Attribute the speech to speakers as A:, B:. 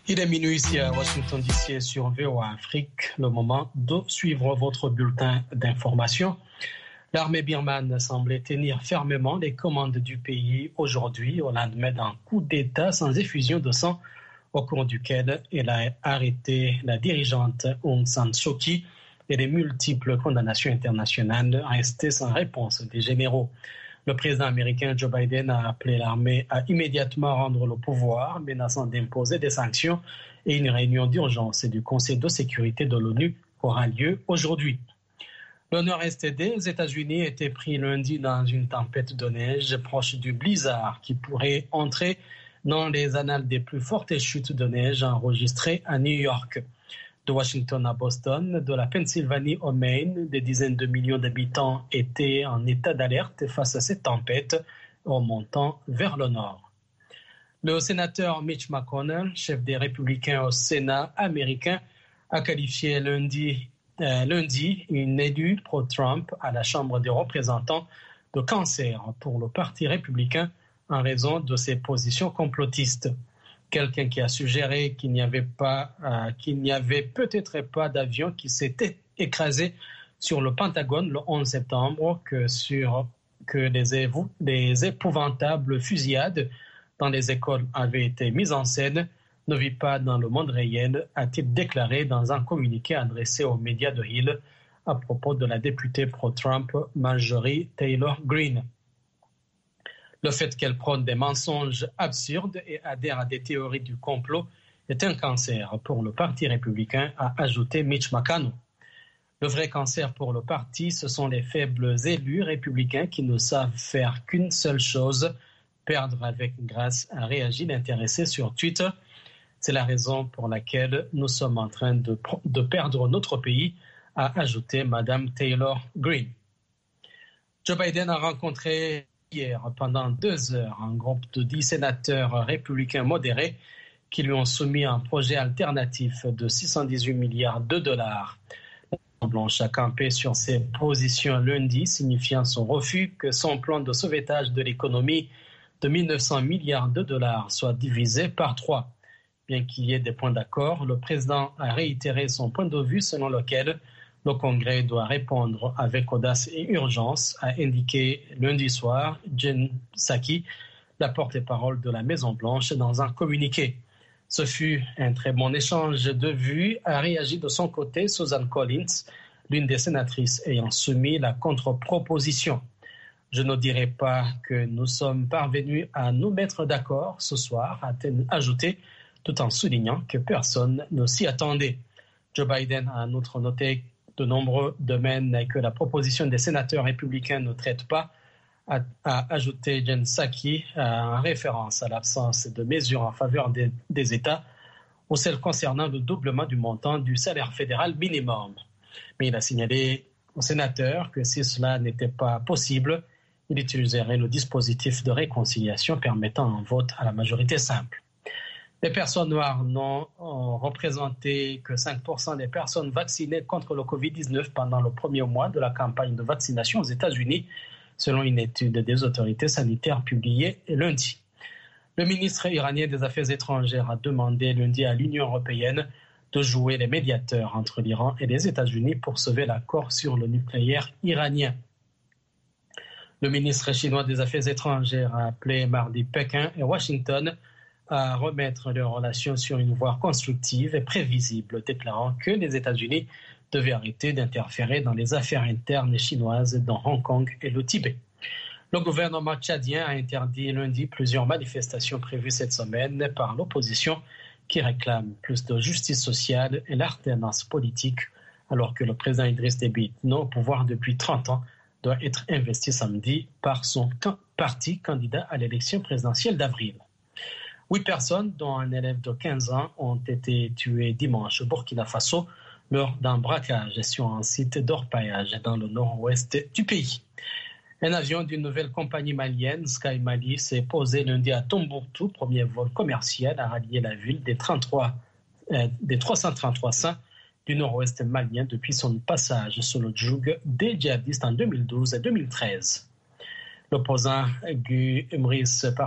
A: Il est minuit ici à Washington DC sur VOA Afrique. Le moment de suivre votre bulletin d'information. L'armée birmane semblait tenir fermement les commandes du pays aujourd'hui au lendemain d'un coup d'État sans effusion de sang au cours duquel elle a arrêté la dirigeante Aung San Suu Kyi et les multiples condamnations internationales restées sans réponse des généraux. Le président américain Joe Biden a appelé l'armée à immédiatement rendre le pouvoir, menaçant d'imposer des sanctions, et une réunion d'urgence du Conseil de sécurité de l'ONU aura lieu aujourd'hui. Le nord-est des États-Unis était pris lundi dans une tempête de neige proche du blizzard qui pourrait entrer dans les annales des plus fortes chutes de neige enregistrées à New York. De Washington à Boston, de la Pennsylvanie au Maine, des dizaines de millions d'habitants étaient en état d'alerte face à cette tempête remontant vers le nord. Le sénateur Mitch McConnell, chef des républicains au Sénat américain, a qualifié lundi une élue pro-Trump à la Chambre des représentants de cancer pour le Parti républicain en raison de ses positions complotistes. Quelqu'un qui a suggéré qu'il n'y avait peut-être pas d'avion qui s'était écrasé sur le Pentagone le 11 septembre, que les épouvantables fusillades dans les écoles avaient été mises en scène, ne vit pas dans le monde réel, a-t-il déclaré dans un communiqué adressé aux médias de Hill à propos de la députée pro-Trump Marjorie Taylor Greene. Le fait qu'elle prône des mensonges absurdes et adhère à des théories du complot est un cancer pour le Parti républicain, a ajouté Mitch McConnell. Le vrai cancer pour le parti, ce sont les faibles élus républicains qui ne savent faire qu'une seule chose, perdre avec grâce, a réagi l'intéressé sur Twitter. C'est la raison pour laquelle nous sommes en train de perdre notre pays, a ajouté Madame Taylor Greene. Joe Biden a rencontré hier, pendant 2 heures, un groupe de 10 sénateurs républicains modérés qui lui ont soumis un projet alternatif de 618 milliards de dollars. La Blanche a campé sur ses positions lundi, signifiant son refus que son plan de sauvetage de l'économie de 1 900 milliards de dollars soit divisé par 3. Bien qu'il y ait des points d'accord, le président a réitéré son point de vue selon lequel le Congrès doit répondre avec audace et urgence, a indiqué lundi soir Jen Psaki, la porte-parole de la Maison-Blanche, dans un communiqué. Ce fut un très bon échange de vues, a réagi de son côté Susan Collins, l'une des sénatrices ayant soumis la contre-proposition. Je ne dirais pas que nous sommes parvenus à nous mettre d'accord ce soir, a-t-elle ajouté, tout en soulignant que personne ne s'y attendait. Joe Biden a en outre noté de nombreux domaines que la proposition des sénateurs républicains ne traite pas, a ajouté Jen Psaki en référence à l'absence de mesures en faveur des États ou celles concernant le doublement du montant du salaire fédéral minimum. Mais il a signalé aux sénateurs que si cela n'était pas possible, il utiliserait le dispositif de réconciliation permettant un vote à la majorité simple. Les personnes noires n'ont représenté que 5% des personnes vaccinées contre le Covid-19 pendant le premier mois de la campagne de vaccination aux États-Unis, selon une étude des autorités sanitaires publiée lundi. Le ministre iranien des Affaires étrangères a demandé lundi à l'Union européenne de jouer les médiateurs entre l'Iran et les États-Unis pour sauver l'accord sur le nucléaire iranien. Le ministre chinois des Affaires étrangères a appelé mardi Pékin et Washington à remettre leurs relations sur une voie constructive et prévisible, déclarant que les États-Unis devaient arrêter d'interférer dans les affaires internes chinoises dans Hong Kong et le Tibet. Le gouvernement tchadien a interdit lundi plusieurs manifestations prévues cette semaine par l'opposition qui réclame plus de justice sociale et l'alternance politique, alors que le président Idriss Déby, non au pouvoir depuis 30 ans, doit être investi samedi par son parti candidat à l'élection présidentielle d'avril. 8 personnes, dont un élève de 15 ans, ont été tuées dimanche au Burkina Faso lors d'un braquage sur un site d'orpaillage dans le nord-ouest du pays. Un avion d'une nouvelle compagnie malienne, Sky Mali, s'est posé lundi à Tombouctou, premier vol commercial à rallier la ville des 333 saints du nord-ouest malien depuis son passage sous le joug des djihadistes en 2012 et 2013. L'opposant Gu Umris